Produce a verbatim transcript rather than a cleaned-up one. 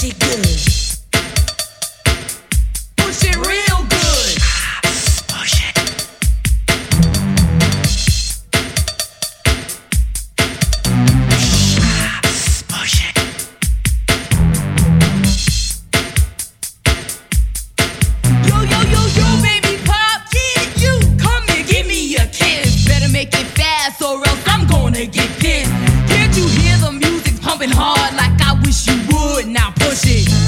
it good. Push it real good. Push it. Push it. Yo, yo, yo, yo, baby pop. Yeah, you. Come here, give me a kiss. Better make it fast or else I'm gonna get pissed. Can't you hear the music pumping hard like I wish you would? Now push it.